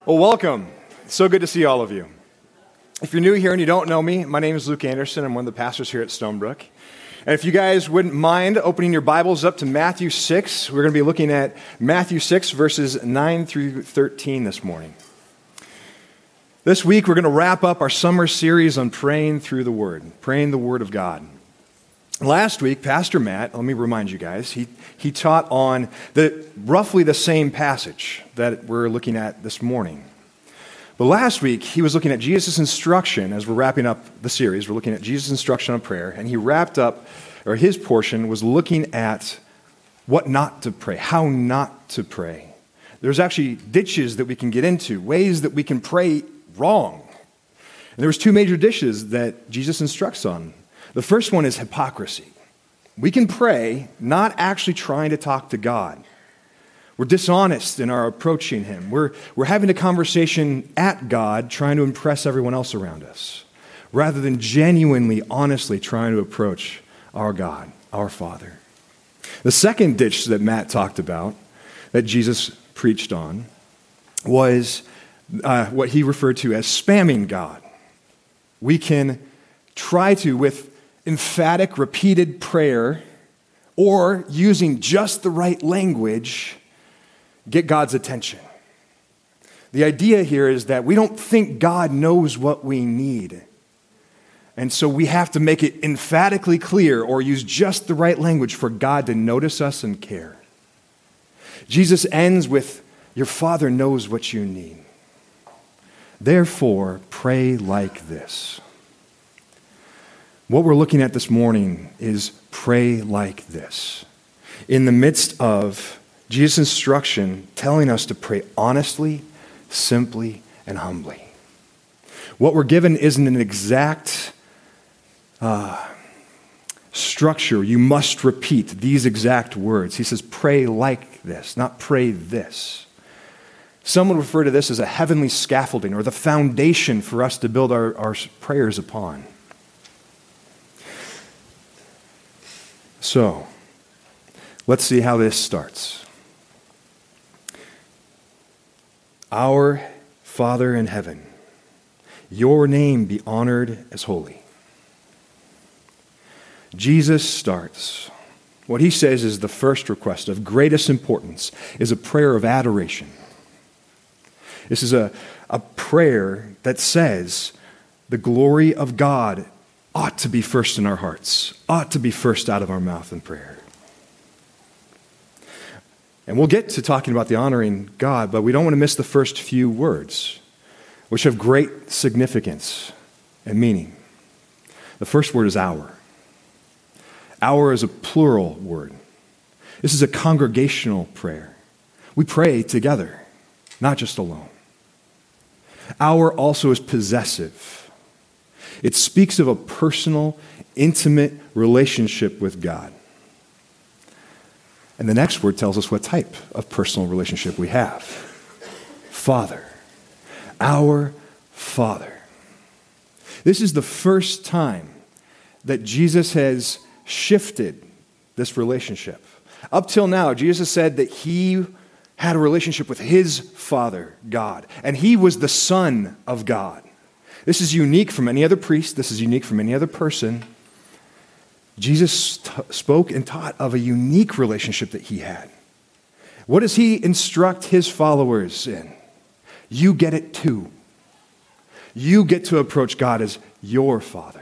Well, welcome. It's so good to see all of you. If you're new here and you don't know me, my name is Luke Anderson. I'm one of the pastors here at Stonebrook. And if you guys wouldn't mind opening your Bibles up to Matthew 6, we're going to be looking at Matthew 6, verses 9 through 13 this morning. This week, we're going to wrap up our summer series on praying through the Word, praying the Word of God. Last week, Pastor Matt, let me remind you guys, he taught on roughly the same passage that we're looking at this morning. But last week, he was looking at Jesus' instruction as we're wrapping up the series. We're looking at Jesus' instruction on prayer, and he wrapped up, or his portion was looking at what not to pray, how not to pray. There's actually ditches that we can get into, ways that we can pray wrong. And there was two major ditches that Jesus instructs on. The first one is hypocrisy. We can pray not actually trying to talk to God. We're dishonest in our approaching Him. We're having a conversation at God trying to impress everyone else around us, rather than genuinely, honestly trying to approach our God, our Father. The second ditch that Matt talked about, that Jesus preached on, was what he referred to as spamming God. We can try to, with emphatic, repeated prayer, or using just the right language, get God's attention. The idea here is that we don't think God knows what we need. And so we have to make it emphatically clear or use just the right language for God to notice us and care. Jesus ends with, "Your Father knows what you need. Therefore, pray like this." What we're looking at this morning is pray like this. In the midst of Jesus' instruction telling us to pray honestly, simply, and humbly. What we're given isn't an exact structure. You must repeat these exact words. He says, pray like this, not pray this. Some would refer to this as a heavenly scaffolding or the foundation for us to build our prayers upon. So, let's see how this starts. Our Father in heaven, your name be honored as holy. Jesus starts. What he says is the first request of greatest importance is a prayer of adoration. This is a prayer that says the glory of God ought to be first in our hearts, ought to be first out of our mouth in prayer. And we'll get to talking about the honoring God, but we don't want to miss the first few words, which have great significance and meaning. The first word is our. Our is a plural word. This is a congregational prayer. We pray together, not just alone. Our also is possessive. It speaks of a personal, intimate relationship with God. And the next word tells us what type of personal relationship we have. Father. Our Father. This is the first time that Jesus has shifted this relationship. Up till now, Jesus said that he had a relationship with his Father, God, and he was the Son of God. This is unique from any other priest. This is unique from any other person. Jesus spoke and taught of a unique relationship that he had. What does he instruct his followers in? You get it too. You get to approach God as your Father.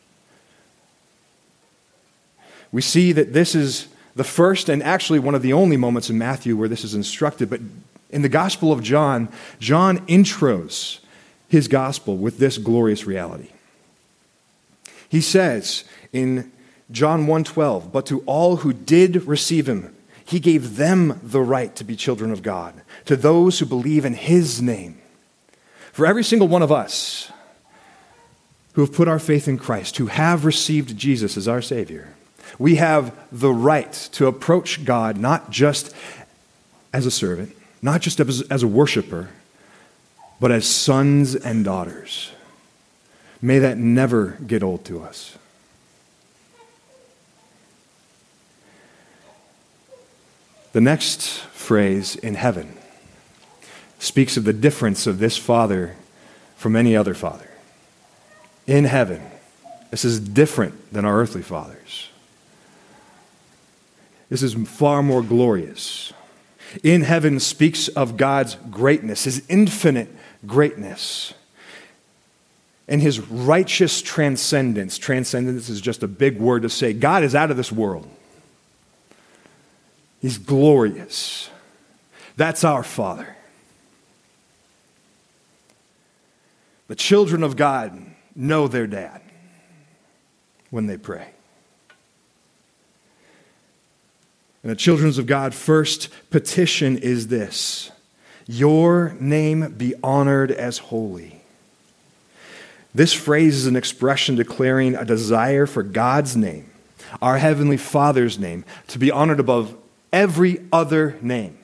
We see that this is the first and actually one of the only moments in Matthew where this is instructed, but in the Gospel of John, John intros his gospel with this glorious reality. He says in John 1:12, but to all who did receive him, he gave them the right to be children of God, to those who believe in his name. For every single one of us who have put our faith in Christ, who have received Jesus as our Savior, we have the right to approach God not just as a servant, not just as a worshiper, but as sons and daughters. May that never get old to us. The next phrase in heaven speaks of the difference of this Father from any other father. In heaven, this is different than our earthly fathers. This is far more glorious. In heaven speaks of God's greatness, his infinite greatness, and his righteous transcendence. Transcendence is just a big word to say God is out of this world. He's glorious. That's our Father. The children of God know their dad when they pray. And the children of God first petition is this: your name be honored as holy. This phrase is an expression declaring a desire for God's name, our Heavenly Father's name, to be honored above every other name.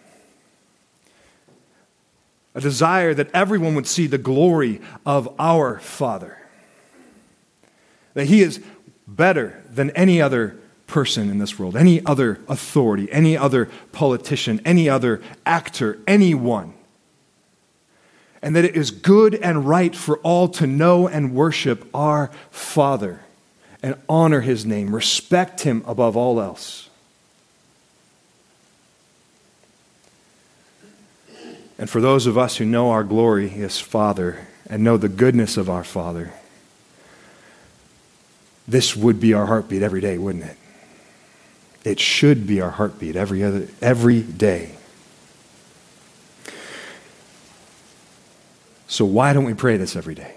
A desire that everyone would see the glory of our Father. That he is better than any other person in this world, any other authority, any other politician, any other actor, anyone. And that it is good and right for all to know and worship our Father and honor his name, respect him above all else. And for those of us who know our glorious Father and know the goodness of our Father, this would be our heartbeat every day, wouldn't it? It should be our heartbeat every day. So why don't we pray this every day?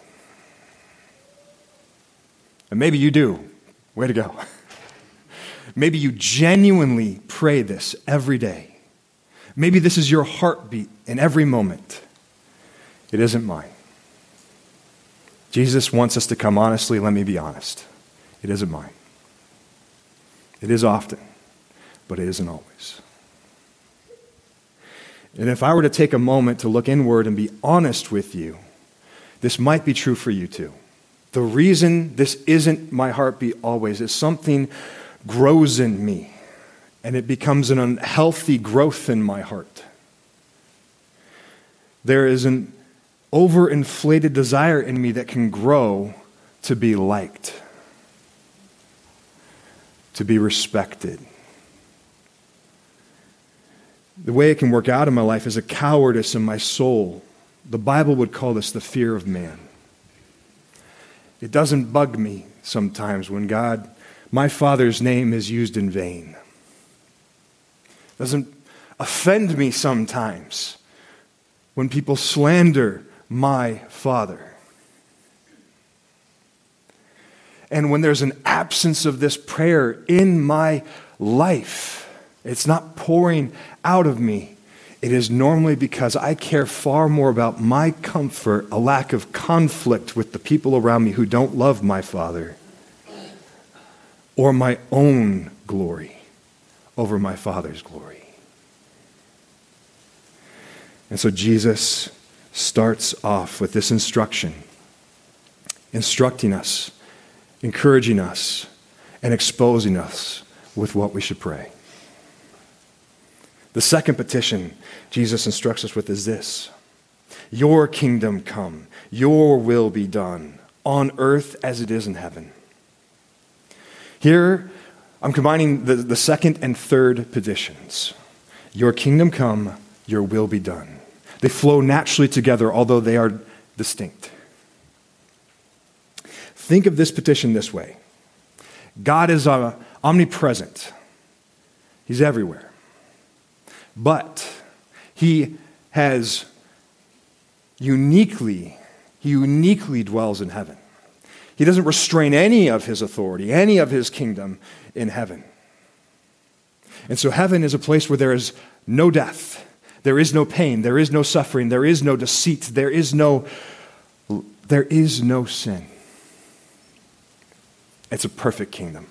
And maybe you do. Way to go. Maybe you genuinely pray this every day. Maybe this is your heartbeat in every moment. It isn't mine. Jesus wants us to come honestly. Let me be honest. It isn't mine. It is often, but it isn't always. And if I were to take a moment to look inward and be honest with you, this might be true for you too. The reason this isn't my heartbeat always is something grows in me, and it becomes an unhealthy growth in my heart. There is an overinflated desire in me that can grow to be liked, to be respected. The way it can work out in my life is a cowardice in my soul. The Bible would call this the fear of man. It doesn't bug me sometimes when my Father's name is used in vain. It doesn't offend me sometimes when people slander my Father. And when there's an absence of this prayer in my life, it's not pouring out of me. It is normally because I care far more about my comfort, a lack of conflict with the people around me who don't love my Father, or my own glory over my Father's glory. And so Jesus starts off with this instruction, instructing us, encouraging us, and exposing us with what we should pray. The second petition Jesus instructs us with is this: your kingdom come, your will be done, on earth as it is in heaven. Here, I'm combining the second and third petitions. Your kingdom come, your will be done. They flow naturally together, although they are distinct. Think of this petition this way. God is omnipresent. He's everywhere. But he uniquely dwells in heaven. He doesn't restrain any of his authority, any of his kingdom in heaven. And so heaven is a place where there is no death, there is no pain, there is no suffering, there is no deceit, there is no sin. It's a perfect kingdom.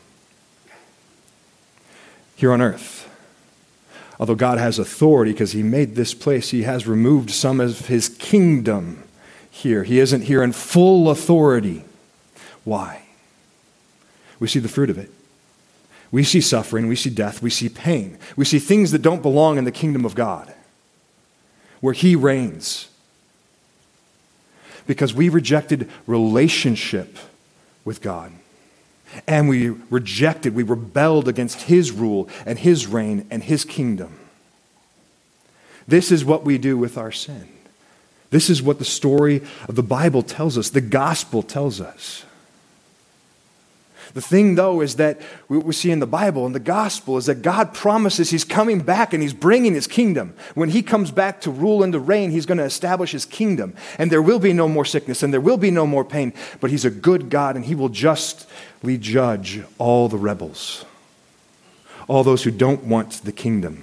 Here on earth, although God has authority because he made this place, he has removed some of his kingdom here. He isn't here in full authority. Why? We see the fruit of it. We see suffering, we see death, we see pain. We see things that don't belong in the kingdom of God. where he reigns. Because we rejected relationship with God. And we rebelled against his rule and his reign and his kingdom. This is what we do with our sin. This is what the story of the Bible tells us, the gospel tells us. The thing, though, is that what we see in the Bible and the gospel is that God promises he's coming back and he's bringing his kingdom. When he comes back to rule and to reign, he's going to establish his kingdom. And there will be no more sickness and there will be no more pain. But he's a good God and he will justly judge all the rebels, all those who don't want the kingdom,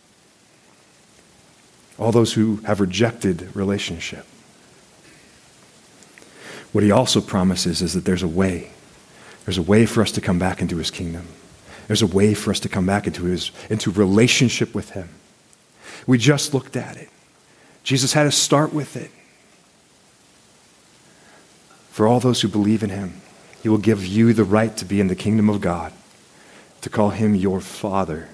all those who have rejected relationship. What he also promises is that there's a way. There's a way for us to come back into his kingdom. There's a way for us to come back into relationship with him. We just looked at it. Jesus had us start with it. For all those who believe in him, he will give you the right to be in the kingdom of God, to call him your Father.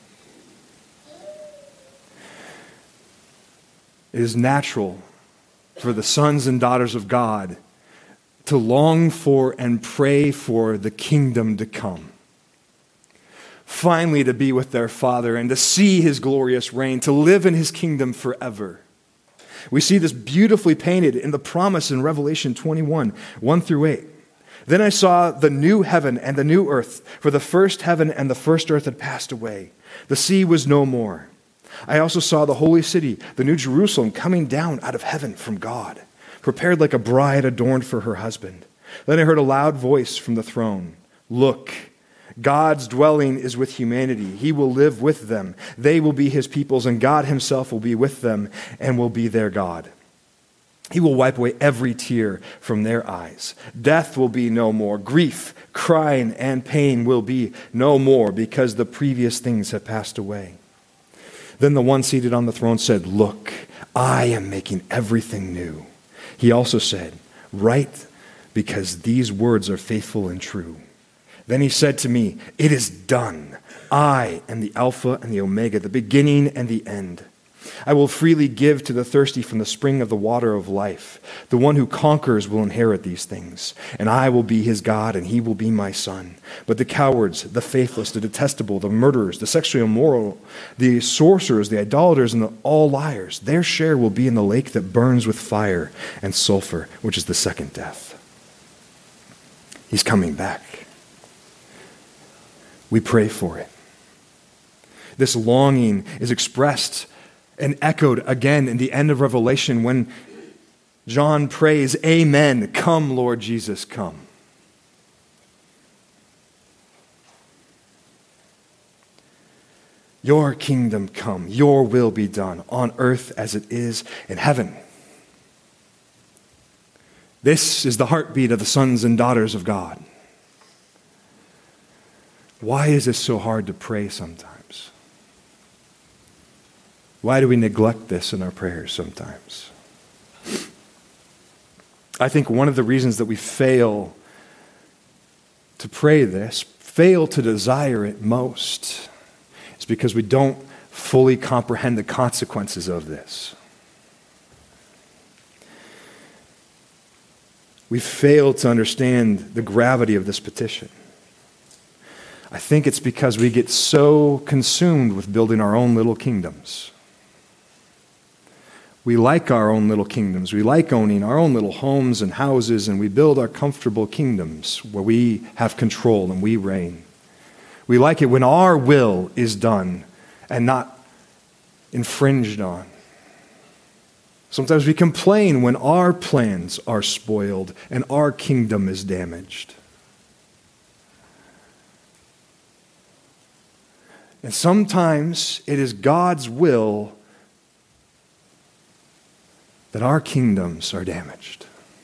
It is natural for the sons and daughters of God to long for and pray for the kingdom to come. Finally, to be with their Father and to see his glorious reign, to live in his kingdom forever. We see this beautifully painted in the promise in Revelation 21, 1 through 8. Then I saw the new heaven and the new earth, for the first heaven and the first earth had passed away. The sea was no more. I also saw the holy city, the new Jerusalem, coming down out of heaven from God, prepared like a bride adorned for her husband. Then I heard a loud voice from the throne. Look, God's dwelling is with humanity. He will live with them. They will be his peoples, and God himself will be with them and will be their God. He will wipe away every tear from their eyes. Death will be no more. Grief, crying, and pain will be no more, because the previous things have passed away. Then the one seated on the throne said, Look, I am making everything new. He also said, Write, because these words are faithful and true. Then he said to me, It is done. I am the Alpha and the Omega, the beginning and the end. I will freely give to the thirsty from the spring of the water of life. The one who conquers will inherit these things, and I will be his God, and he will be my son. But the cowards, the faithless, the detestable, the murderers, the sexually immoral, the sorcerers, the idolaters, and all liars, their share will be in the lake that burns with fire and sulfur, which is the second death. He's coming back. We pray for it. This longing is expressed and echoed again in the end of Revelation when John prays, Amen, come, Lord Jesus, come. Your kingdom come, your will be done on earth as it is in heaven. This is the heartbeat of the sons and daughters of God. Why is this so hard to pray sometimes? Why do we neglect this in our prayers sometimes? I think one of the reasons that we fail to pray this, fail to desire it most, is because we don't fully comprehend the consequences of this. We fail to understand the gravity of this petition. I think it's because we get so consumed with building our own little kingdoms. We like our own little kingdoms. We like owning our own little homes and houses, and we build our comfortable kingdoms where we have control and we reign. We like it when our will is done and not infringed on. Sometimes we complain when our plans are spoiled and our kingdom is damaged. And sometimes it is God's will that our kingdoms are damaged.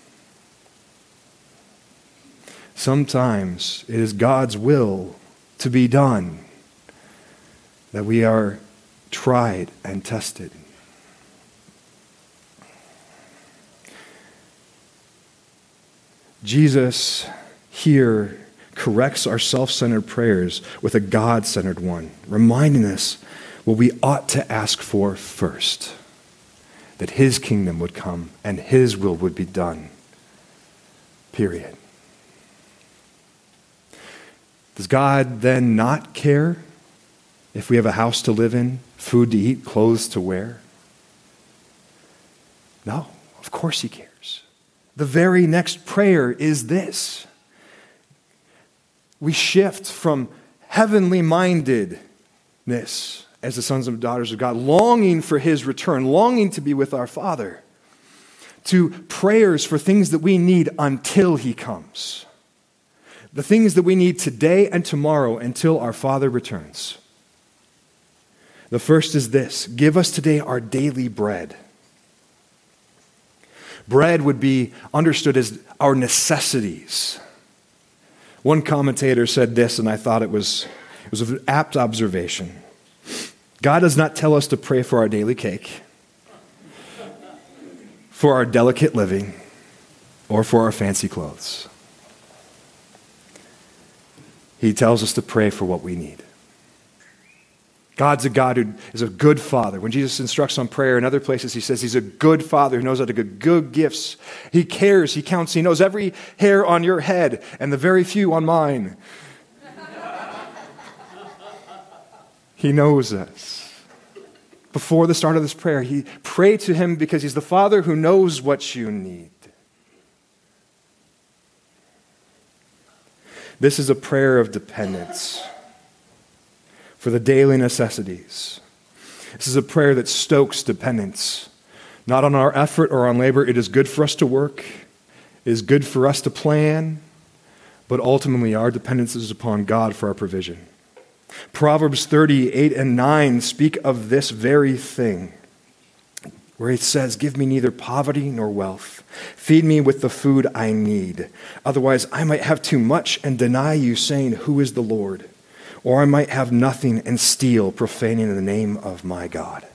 Sometimes it is God's will to be done that we are tried and tested. Jesus here corrects our self-centered prayers with a God-centered one, reminding us what we ought to ask for first. that his kingdom would come and his will would be done. Period. Does God then not care if we have a house to live in, food to eat, clothes to wear? No, of course he cares. The very next prayer is this. We shift from heavenly mindedness as the sons and daughters of God, longing for his return, longing to be with our Father, to prayers for things that we need until he comes. The things that we need today and tomorrow until our Father returns. The first is this: give us today our daily bread. Bread would be understood as our necessities. One commentator said this, and I thought it was an apt observation. God does not tell us to pray for our daily cake, for our delicate living, or for our fancy clothes. He tells us to pray for what we need. God's a God who is a good father. When Jesus instructs on prayer in other places, he says he's a good father who knows how to give good gifts. He cares, he counts, he knows every hair on your head and the very few on mine. He knows us. Before the start of this prayer, pray to him because he's the Father who knows what you need. This is a prayer of dependence for the daily necessities. This is a prayer that stokes dependence, not on our effort or on labor. It is good for us to work. It is good for us to plan, but ultimately our dependence is upon God for our provision. Proverbs 38 and 9 speak of this very thing, where it says, give me neither poverty nor wealth. Feed me with the food I need. Otherwise, I might have too much and deny you, saying, who is the Lord? Or I might have nothing and steal, profaning the name of my God.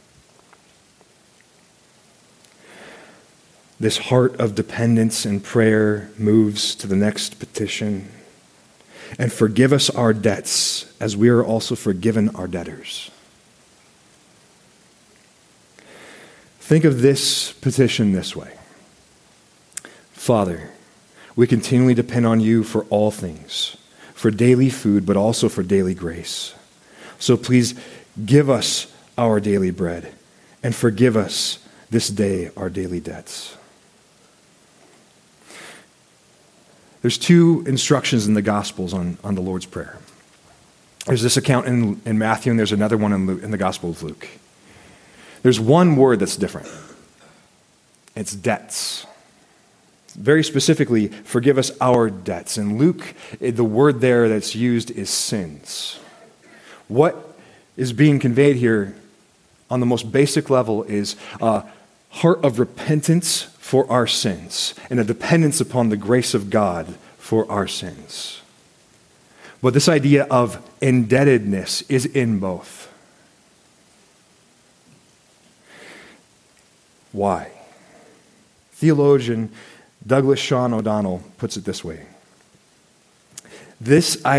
This heart of dependence and prayer moves to the next petition. And forgive us our debts, as we are also forgiven our debtors. Think of this petition this way. Father, we continually depend on you for all things, for daily food, but also for daily grace. So please give us our daily bread and forgive us this day our daily debts. There's two instructions in the Gospels on the Lord's Prayer. There's this account in Matthew, and there's another one in the Gospel of Luke. There's one word that's different. It's debts. Very specifically, forgive us our debts. In Luke, the word there that's used is sins. What is being conveyed here on the most basic level is a heart of repentance for our sins and a dependence upon the grace of God for our sins. But this idea of indebtedness is in both. Why? Theologian Douglas Sean O'Donnell puts it this way. The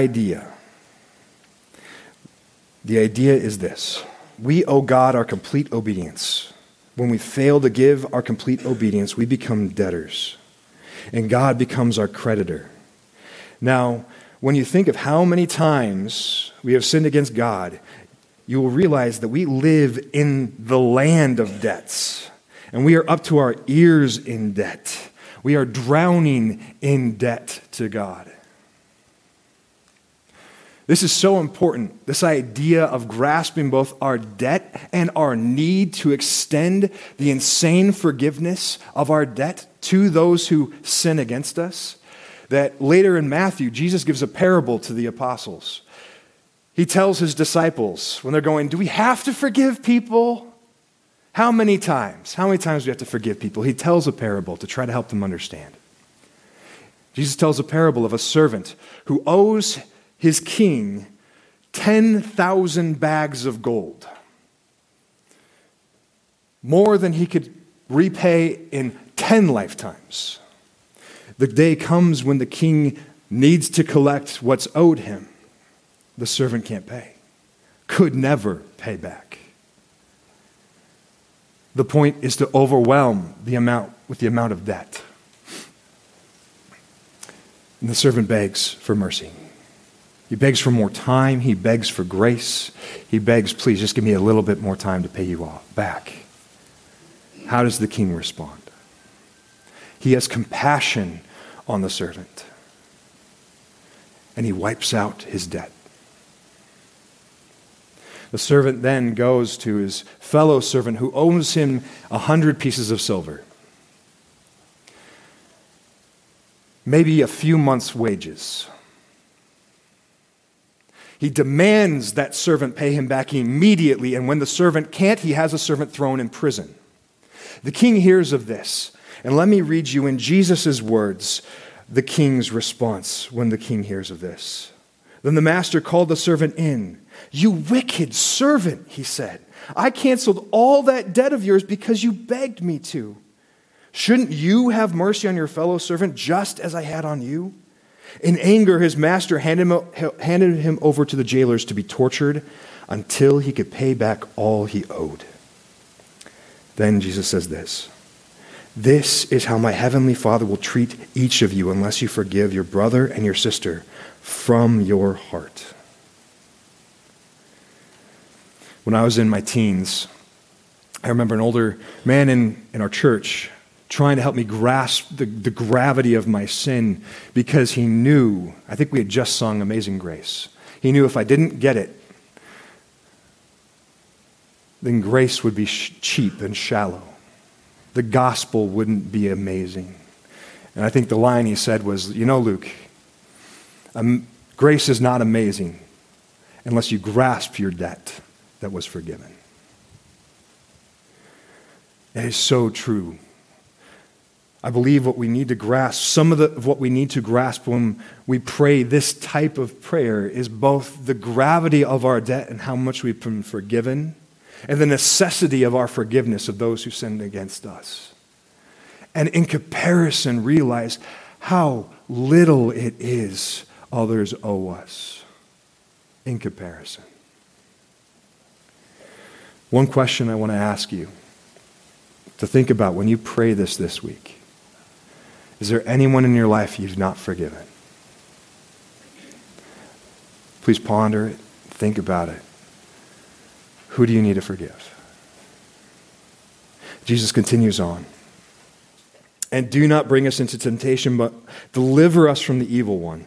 idea is this. We owe God our complete obedience. When we fail to give our complete obedience, we become debtors, and God becomes our creditor. Now, when you think of how many times we have sinned against God, you will realize that we live in the land of debts, and we are up to our ears in debt. We are drowning in debt to God. This is so important, this idea of grasping both our debt and our need to extend the insane forgiveness of our debt to those who sin against us, that later in Matthew, Jesus gives a parable to the apostles. He tells his disciples when they're going, do we have to forgive people? How many times? How many times do we have to forgive people? He tells a parable to try to help them understand. Jesus tells a parable of a servant who owes his king 10,000 bags of gold, more than he could repay in 10 lifetimes. The day comes when the king needs to collect what's owed him. The servant can't pay, could never pay back. The point is to overwhelm the amount with the amount of debt. And the servant begs for mercy. He begs for more time. He begs for grace. He begs, please, just give me a little bit more time to pay you all back. How does the king respond? He has compassion on the servant, and he wipes out his debt. The servant then goes to his fellow servant who owes him 100 pieces of silver, maybe a few months' wages. He demands that servant pay him back immediately, and when the servant can't, he has a servant thrown in prison. The king hears of this, and let me read you in Jesus' words the king's response when the king hears of this. Then the master called the servant in. "You wicked servant," he said. "I canceled all that debt of yours because you begged me to. Shouldn't you have mercy on your fellow servant just as I had on you?" In anger, his master handed him over to the jailers to be tortured until he could pay back all he owed. Then Jesus says this, "This is how my heavenly Father will treat each of you unless you forgive your brother and your sister from your heart." When I was in my teens, I remember an older man in our church trying to help me grasp the gravity of my sin because he knew, I think we had just sung Amazing Grace. He knew if I didn't get it, then grace would be cheap and shallow. The gospel wouldn't be amazing. And I think the line he said was, "You know, Luke, grace is not amazing unless you grasp your debt that was forgiven." It is so true. I believe what we need to grasp, some of what we need to grasp when we pray this type of prayer is both the gravity of our debt and how much we've been forgiven, and the necessity of our forgiveness of those who sinned against us. And in comparison, realize how little it is others owe us in comparison. One question I want to ask you to think about when you pray this week. Is there anyone in your life you've not forgiven? Please ponder it, think about it. Who do you need to forgive? Jesus continues on. "And do not bring us into temptation, but deliver us from the evil one."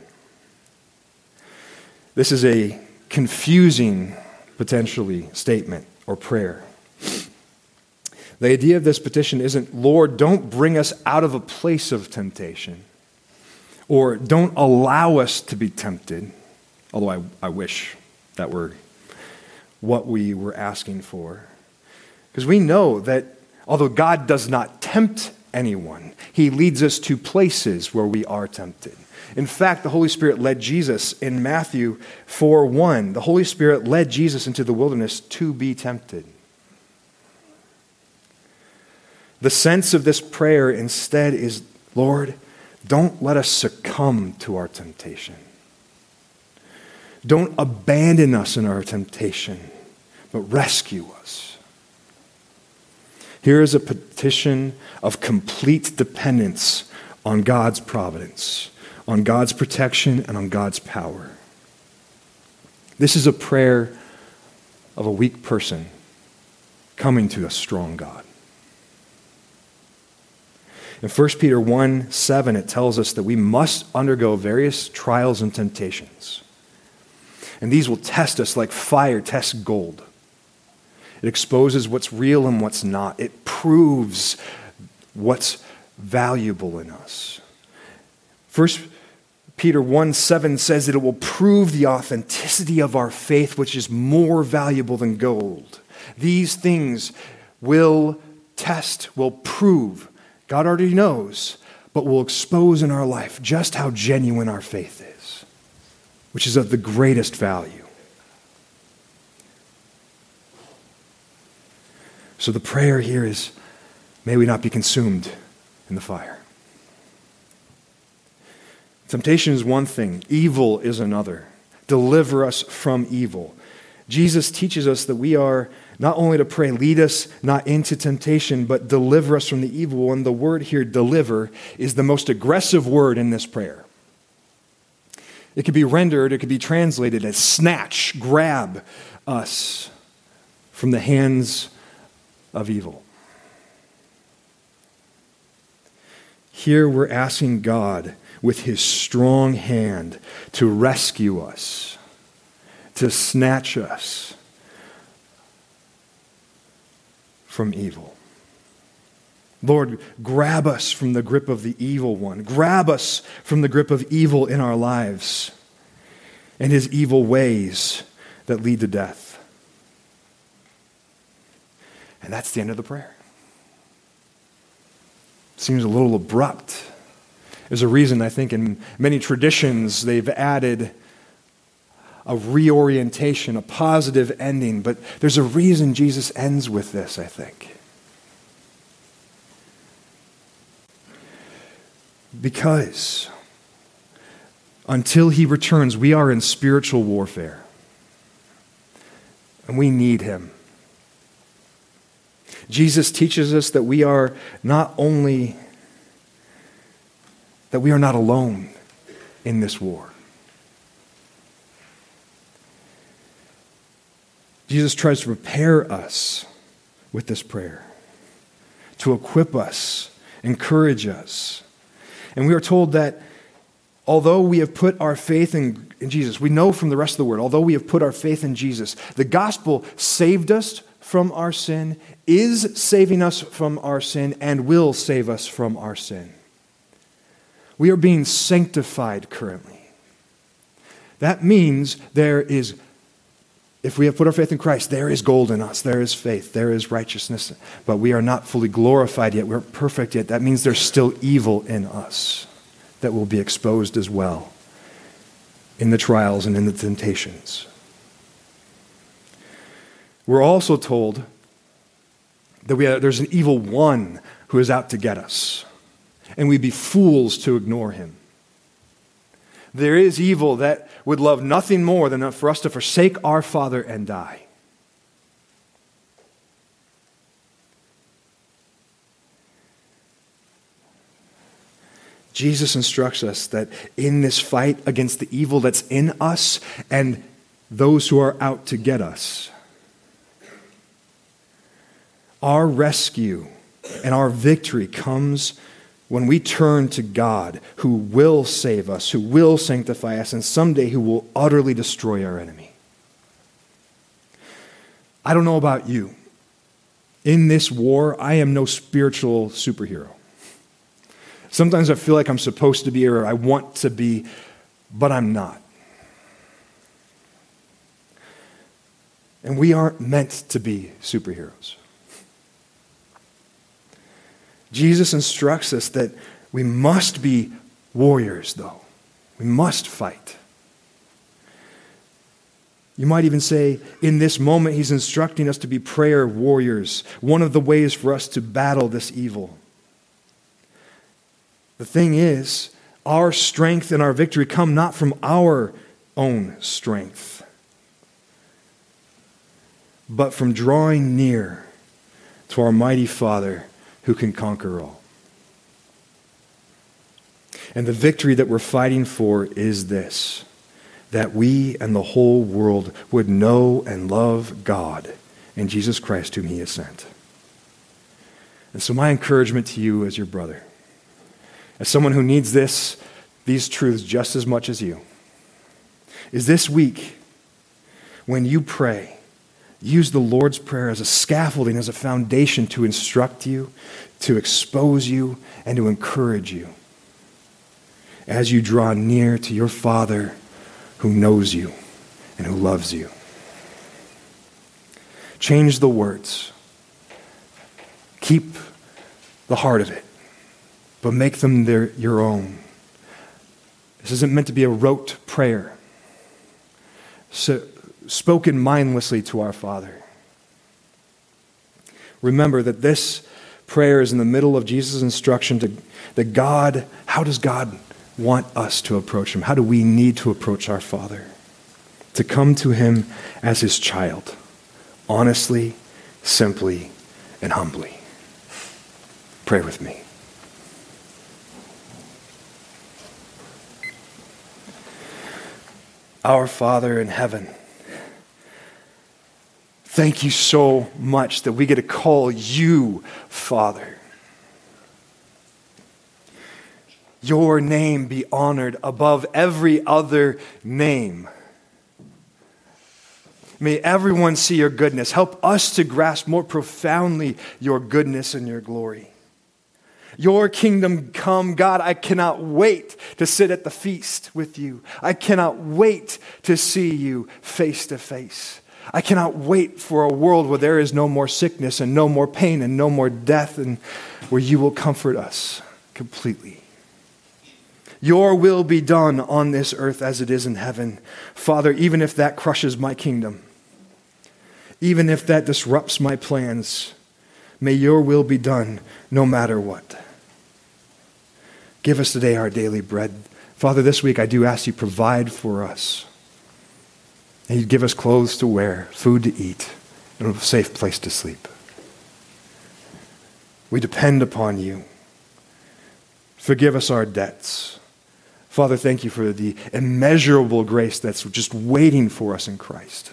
This is a confusing, potentially, statement or prayer. The idea of this petition isn't, "Lord, don't bring us out of a place of temptation," or "don't allow us to be tempted," although I wish that were what we were asking for. Because we know that although God does not tempt anyone, he leads us to places where we are tempted. In fact, the Holy Spirit led Jesus in Matthew 4:1. The Holy Spirit led Jesus into the wilderness to be tempted. The sense of this prayer instead is, "Lord, don't let us succumb to our temptation. Don't abandon us in our temptation, but rescue us." Here is a petition of complete dependence on God's providence, on God's protection, and on God's power. This is a prayer of a weak person coming to a strong God. In 1 Peter 1:7, it tells us that we must undergo various trials and temptations. And these will test us like fire tests gold. It exposes what's real and what's not. It proves what's valuable in us. 1 Peter 1:7 says that it will prove the authenticity of our faith, which is more valuable than gold. These things will test, will prove. God already knows, but will expose in our life just how genuine our faith is, which is of the greatest value. So the prayer here is, may we not be consumed in the fire. Temptation is one thing, evil is another. Deliver us from evil. Jesus teaches us that we are not only to pray, lead us not into temptation, but deliver us from the evil one. The word here, deliver, is the most aggressive word in this prayer. It could be translated as snatch, grab us from the hands of evil. Here we're asking God with his strong hand to rescue us, to snatch us from evil. Lord, grab us from the grip of the evil one. Grab us from the grip of evil in our lives and his evil ways that lead to death. And that's the end of the prayer. Seems a little abrupt. There's a reason, I think, in many traditions they've added a reorientation, a positive ending, but there's a reason Jesus ends with this, I think. Because until he returns, we are in spiritual warfare. And we need him. Jesus teaches us that we are not alone in this war. Jesus tries to prepare us with this prayer, to equip us, encourage us. And we are told that although we have put our faith in Jesus, we know from the rest of the word, although we have put our faith in Jesus, the gospel saved us from our sin, is saving us from our sin, and will save us from our sin. We are being sanctified currently. That means if we have put our faith in Christ, there is gold in us, there is faith, there is righteousness, but we are not fully glorified yet, we're not perfect yet. That means there's still evil in us that will be exposed as well in the trials and in the temptations. We're also told that there's an evil one who is out to get us, and we'd be fools to ignore him. There is evil that would love nothing more than for us to forsake our Father and die. Jesus instructs us that in this fight against the evil that's in us and those who are out to get us, our rescue and our victory comes when we turn to God, who will save us, who will sanctify us, and someday who will utterly destroy our enemy. I don't know about you. In this war, I am no spiritual superhero. Sometimes I feel like I'm supposed to be or I want to be, but I'm not. And we aren't meant to be superheroes. Jesus instructs us that we must be warriors, though. We must fight. You might even say, in this moment, he's instructing us to be prayer warriors, one of the ways for us to battle this evil. The thing is, our strength and our victory come not from our own strength, but from drawing near to our mighty Father who can conquer all. And the victory that we're fighting for is this, that we and the whole world would know and love God and Jesus Christ whom he has sent. And so my encouragement to you as your brother, as someone who needs these truths just as much as you, is this week when you pray, use the Lord's Prayer as a scaffolding, as a foundation to instruct you, to expose you, and to encourage you as you draw near to your Father who knows you and who loves you. Change the words. Keep the heart of it, but make them your own. This isn't meant to be a rote prayer, spoken mindlessly to our Father. Remember that this prayer is in the middle of Jesus' instruction to God. How does God want us to approach him? How do we need to approach our Father? To come to him as his child, honestly simply and humbly. Pray with me. Our Father in heaven, thank you so much that we get to call you Father. Your name be honored above every other name. May everyone see your goodness. Help us to grasp more profoundly your goodness and your glory. Your kingdom come, God. I cannot wait to sit at the feast with you. I cannot wait to see you face to face. I cannot wait for a world where there is no more sickness and no more pain and no more death, and where you will comfort us completely. Your will be done on this earth as it is in heaven. Father, even if that crushes my kingdom, even if that disrupts my plans, may your will be done no matter what. Give us today our daily bread. Father, this week I do ask you provide for us. And you give us clothes to wear, food to eat, and a safe place to sleep. We depend upon you. Forgive us our debts. Father, thank you for the immeasurable grace that's just waiting for us in Christ.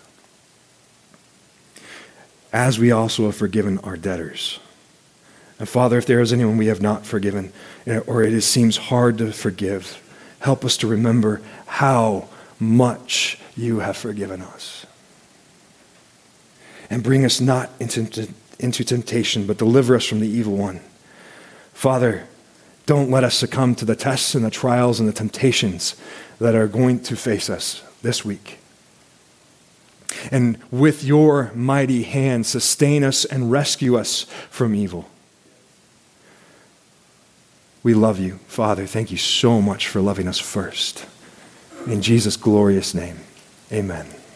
As we also have forgiven our debtors. And Father, if there is anyone we have not forgiven, or it seems hard to forgive, help us to remember how much you have forgiven us. And bring us not into temptation, but deliver us from the evil one. Father, don't let us succumb to the tests and the trials and the temptations that are going to face us this week. And with your mighty hand, sustain us and rescue us from evil. We love you, Father. Thank you so much for loving us first. In Jesus' glorious name, amen.